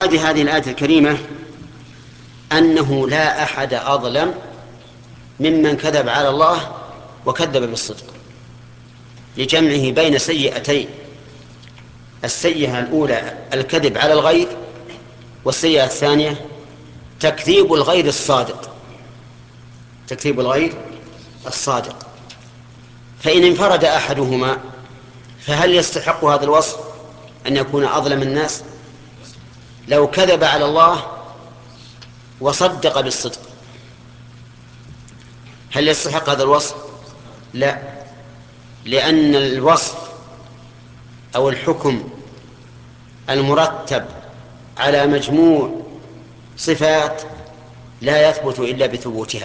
هذه الآية الكريمة أنه لا أحد أظلم ممن كذب على الله وكذب بالصدق، لجمعه بين سيئتين: السيئة الأولى الكذب على الغير، والسيئة الثانية تكذيب الغير الصادق. تكذيب الغير الصادق. فإن انفرد أحدهما فهل يستحق هذا الوصف أن يكون أظلم الناس؟ لو كذب على الله وصدق بالصدق هل يستحق هذا الوصف؟ لا، لأن الوصف أو الحكم المرتب على مجموع صفات لا يثبت إلا بثبوتها.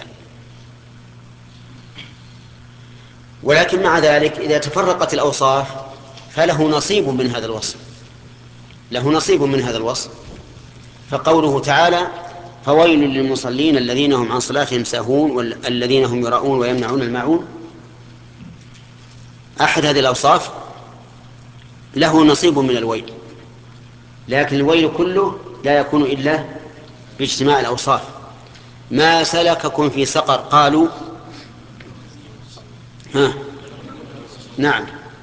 ولكن مع ذلك إذا تفرقت الأوصاف فله نصيب من هذا الوصف، له نصيب من هذا الوصف. فقوله تعالى: فويل للمصلين الذين هم عن صلاتهم ساهون والذين هم يراءون ويمنعون الماعون، أحد هذه الأوصاف له نصيب من الويل، لكن الويل كله لا يكون إلا باجتماع الأوصاف. ما سلككم في سقر؟ قالوا نعم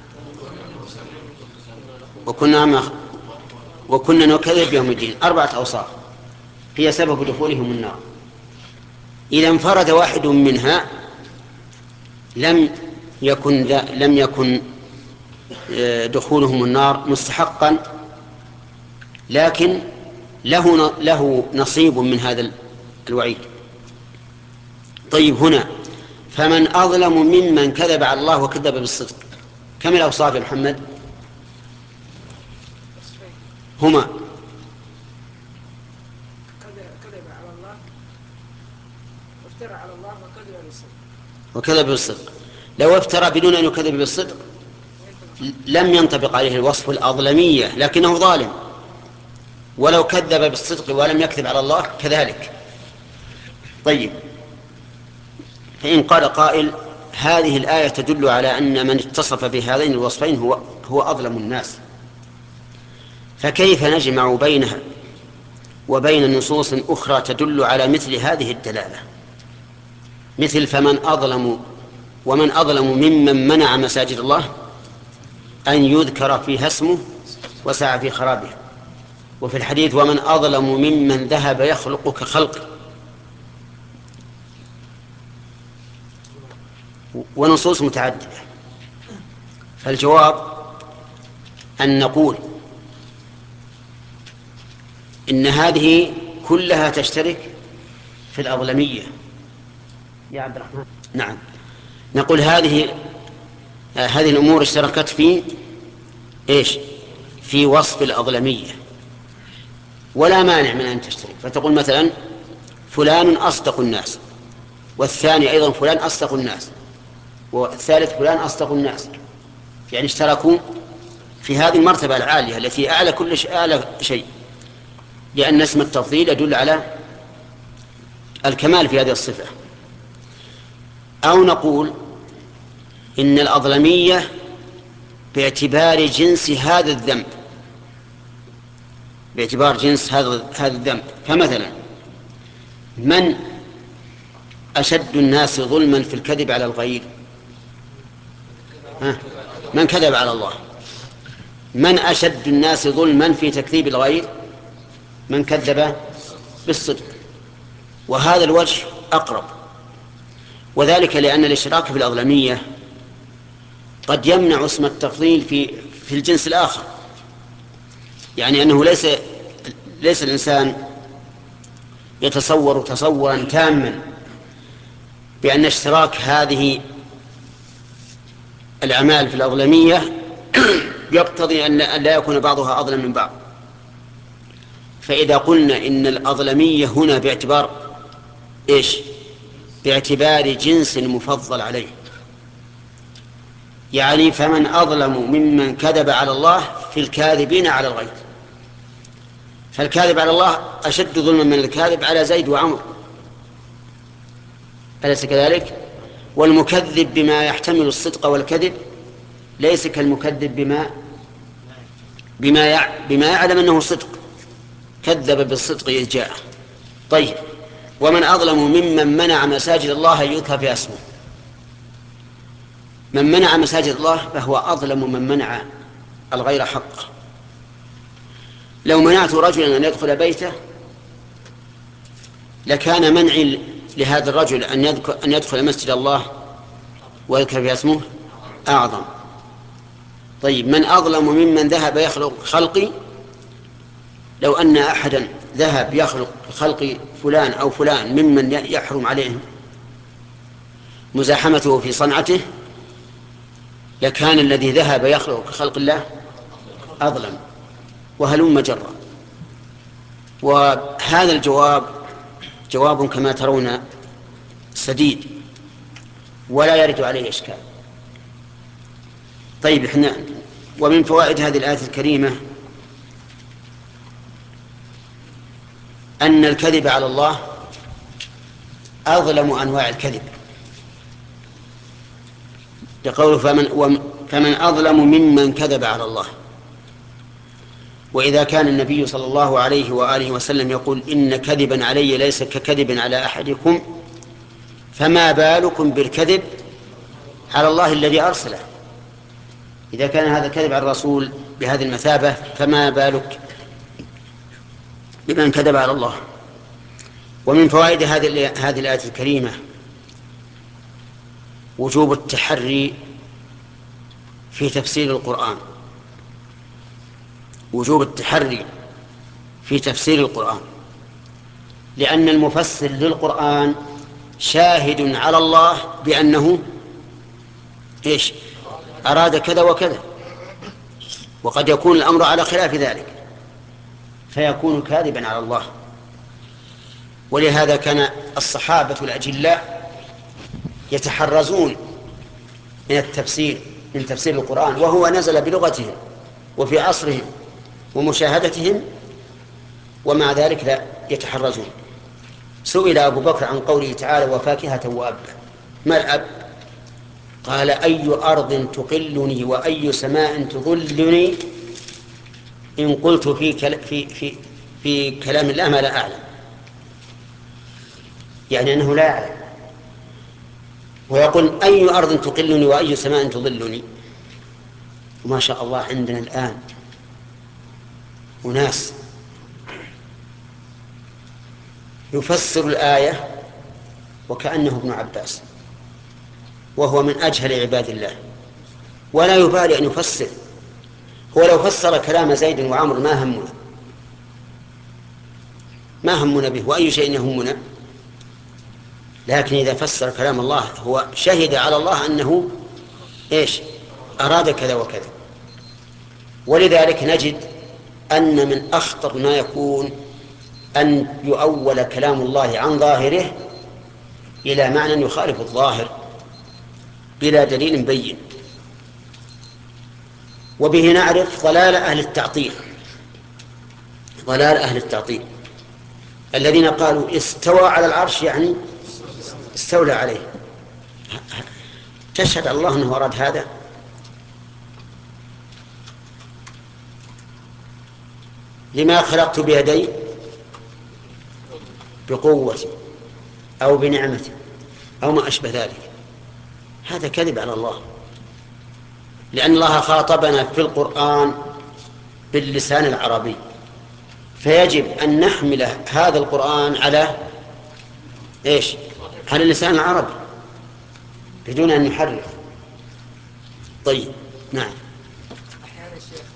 وكنا نكذب بيوم الدين. 4 أوصاف هي سبب دخولهم النار. إذا انفرد واحد منها لم يكن دخولهم النار مستحقا، لكن له نصيب من هذا الوعيد. طيب، هنا فمن أظلم ممن كذب على الله وكذب بالصدق، كم الأوصاف يا محمد؟ هما كذب على الله وافترى على الله وكذب بالصدق. لو افترى بدون أن يكذب بالصدق لم ينطبق عليه الوصف الأظلمية، لكنه ظالم. ولو كذب بالصدق ولم يكذب على الله كذلك. طيب، فإن قال قائل: هذه الآية تدل على أن من اتصف بهذين الوصفين هو أظلم الناس، فكيف نجمع بينها وبين نصوص أخرى تدل على مثل هذه الدلالة، مثل ومن أظلم ممن منع مساجد الله أن يذكر فيها اسمه وسعى في خرابها، وفي الحديث: ومن أظلم ممن ذهب يخلق كخلقه، ونصوص متعددة. فالجواب أن نقول إن هذه كلها تشترك في الأظلمية يا عبد الرحمن. نعم، نقول هذه الأمور اشتركت في وصف الأظلمية، ولا مانع من أن تشترك. فتقول مثلا: فلان أصدق الناس، والثاني أيضا فلان أصدق الناس، والثالث فلان أصدق الناس، يعني اشتركوا في هذه المرتبة العالية التي أعلى شيء، لأن اسم التفضيل يدل على الكمال في هذه الصفة. أو نقول إن الأظلمية باعتبار جنس هذا الذنب، باعتبار جنس هذا الذنب. فمثلا: من أشد الناس ظلما في الكذب على الغير؟ من كذب على الله. من أشد الناس ظلما في تكذيب الغير؟ من كذب بالصدق. وهذا الوجه أقرب، وذلك لأن الاشتراك في الأظلمية قد يمنع اسم التفضيل في الجنس الآخر، يعني أنه ليس الإنسان يتصور تصورا تاما بأن اشتراك هذه الأعمال في الأظلمية يقتضي أن لا يكون بعضها أظلم من بعض. فإذا قلنا إن الأظلمية هنا باعتبار جنس مفضل عليه، يعني فمن أظلم ممن كذب على الله في الكاذبين على الغير، فالكاذب على الله أشد ظلما من الكاذب على زيد وعمر، أليس كذلك؟ والمكذب بما يحتمل الصدق والكذب ليس كالمكذب بما يعلم أنه صدق، كذب بالصدق إذ جاء. طيب، ومن أظلم ممن منع مساجد الله أن يذكر فيها اسمه. من منع مساجد الله فهو أظلم من منع الغير حق. لو منعت رجلا أن يدخل بيته لكان منعي لهذا الرجل أن يدخل مسجد الله ويذكر فيها اسمه أعظم. طيب، من أظلم ممن ذهب يخلق خلقي. لو أن أحدا ذهب يخلق خلق فلان أو فلان ممن يحرم عليه مزاحمته في صنعته لكان الذي ذهب يخلق خلق الله أظلم، وهلم جرا. وهذا الجواب جواب كما ترون سديد ولا يرد عليه إشكال. طيب، ومن فوائد هذه الآية الكريمة أن الكذب على الله أظلم أنواع الكذب، لقوله فمن أظلم ممن كذب على الله. وإذا كان النبي صلى الله عليه وآله وسلم يقول إن كذبا علي ليس ككذب على أحدكم، فما بالكم بالكذب على الله الذي أرسله. إذا كان هذا كذب على الرسول بهذه المثابة فما بالك بمن كذب على الله. ومن فوائد هذه الآية الكريمة وجوب التحري في تفسير القرآن. وجوب التحري في تفسير القرآن، لأن المفسر للقرآن شاهد على الله بأنه أراد كذا وكذا، وقد يكون الأمر على خلاف ذلك فيكون كاذبا على الله. ولهذا كان الصحابة الأجلاء يتحرزون من تفسير القرآن، وهو نزل بلغتهم وفي عصرهم ومشاهدتهم، ومع ذلك لا يتحرزون. سئل أبو بكر عن قوله تعالى وفاكهة وأبا، ما الأب؟ قال أي أرض تقلني وأي سماء تظلني إن قلت في كلام الله ما لا أعلم، يعني أنه لا يعلم. ويقول أي أرض تقلني وأي سماء تظلني. وما شاء الله عندنا الآن أناس يفسر الآية وكأنه ابن عباس، وهو من أجهل عباد الله، ولا يبالي أن يفسر. هو لو فسر كلام زيد وعمر ما همنا به، وأي شيء يهمنا. لكن إذا فسر كلام الله هو شهد على الله أنه أراد كذا وكذا. ولذلك نجد أن من أخطر ما يكون أن يؤول كلام الله عن ظاهره إلى معنى يخالف الظاهر بلا دليل بين. وبه نعرف ضلال أهل التعطيل الذين قالوا استوى على العرش يعني استولى عليه. تشهد على الله أنه أراد هذا؟ لما خلقت بيدي بقوتي أو بنعمتي أو ما أشبه ذلك. هذا كذب على الله، لأن الله خاطبنا في القرآن باللسان العربي، فيجب أن نحمل هذا القرآن على على اللسان العربي بدون أن نحرف. طيب، نعم.